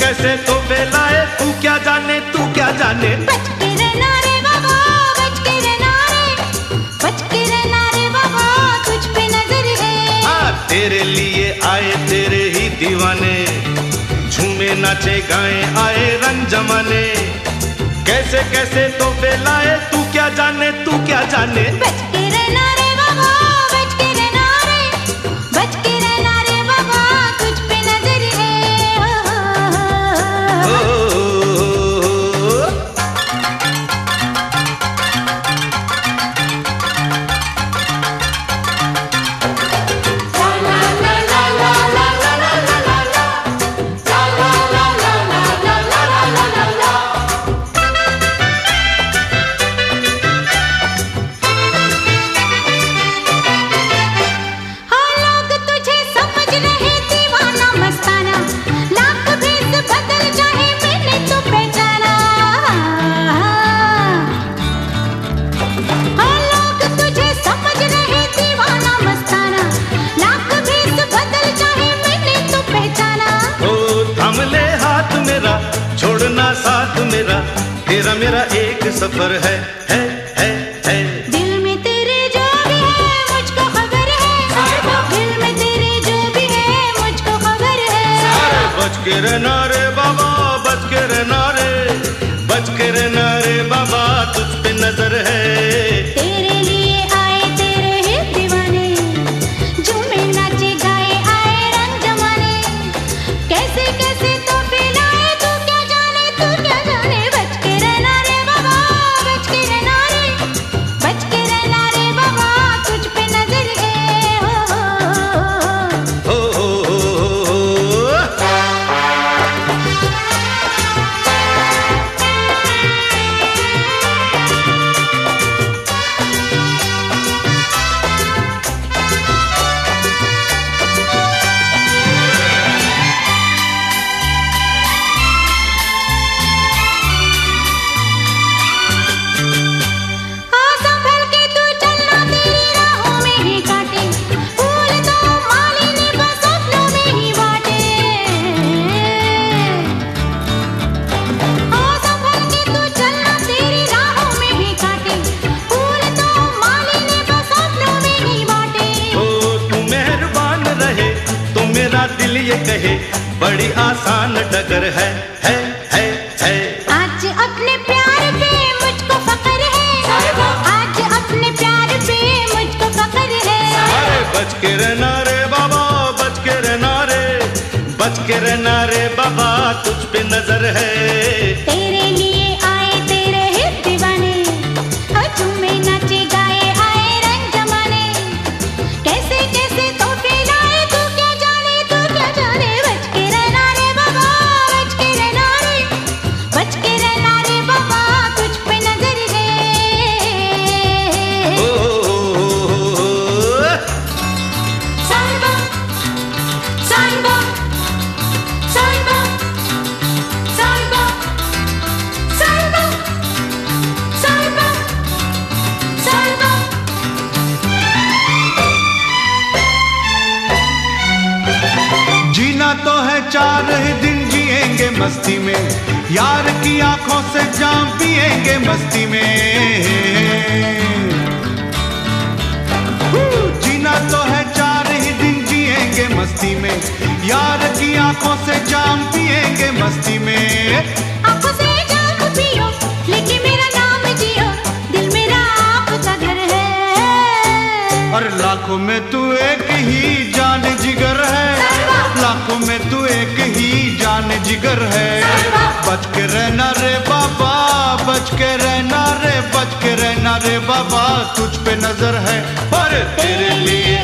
कैसे तोहफे लाए तू क्या जाने, तू क्या जाने। बच के रहना रे बाबा, बच के रहना रे, बच के रहना रे बाबा, तुझ पे नजर है। हाँ तेरे लिए आए तेरे ही दीवाने, झूमे नाचे गाए आए रंग जमाने। कैसे कैसे तोहफे लाए तू क्या जाने, तू क्या जाने। बच के रहना रे बाबा, बच के रहना रे, बच के रहना रे बाबा, तुझ पे नजर है। छोड़ना साथ मेरा, तेरा मेरा एक सफर है, है, है, है। दिल में तेरे जो भी है मुझको खबर है, दिल में तेरे जो भी है मुझको खबर है। बच के रहना रे बाबा, बच के रहना रे, बच के रहना रे बाबा, तुझ पे नजर है। तेरे लिए आए तेरे ही दीवाने, झूमे नाचे गाए आए रंग जमाने। कैसे कैसे तोहफे लाए तू क्या जाने, तू क्या जाने। बच के रहना रे बाबा, बच के रहना रे, बच के रहना रे बाबा, तुझ पे नजर है। हो, हो, हो, हो। दिल ये कहे बड़ी आसान डगर है, है, है, है। आज अपने प्यार पे मुझको फक्र है, आज अपने प्यार पे मुझको फक्र है। अरे बच के रहना रे बाबा, बच के रहना रे, बच के रहना रे बाबा, तुझ पे नजर है। तेरे लिए आए तेरे ही दीवाने, झूमे नाचे गाए आए रंग जमाने। कैसे कैसे तोहफे लाए तू क्या जाने, तू क्या जाने। बच के रहना रे बाबा, बच के रहना रे, बच के रहना रे बाबा, तुझ पे नजर है। ओ, साहिबा, साहिबा, साहिबा, साहिबा, साहिबा, साहिबा, साहिबा। जीना तो है 4 ही दिन जिएंगे मस्ती में, यार की आंखों से जाम पिएंगे मस्ती में। जीना तो है 4 ही दिन जिएंगे मस्ती में, यार की आंखों से जाम पिएंगे मस्ती में। आंखों से जाम पियो लेकिन मेरा नाम जियो, दिल मेरा आपका घर है। और लाखों में तू एक ही जान जिगर है, लाखों में तू एक ही जान जिगर है। बच के रहना रे बाबा, बच के रहना रे, बच के रहना रे बाबा, तुझ पे नजर है। और तेरे लिए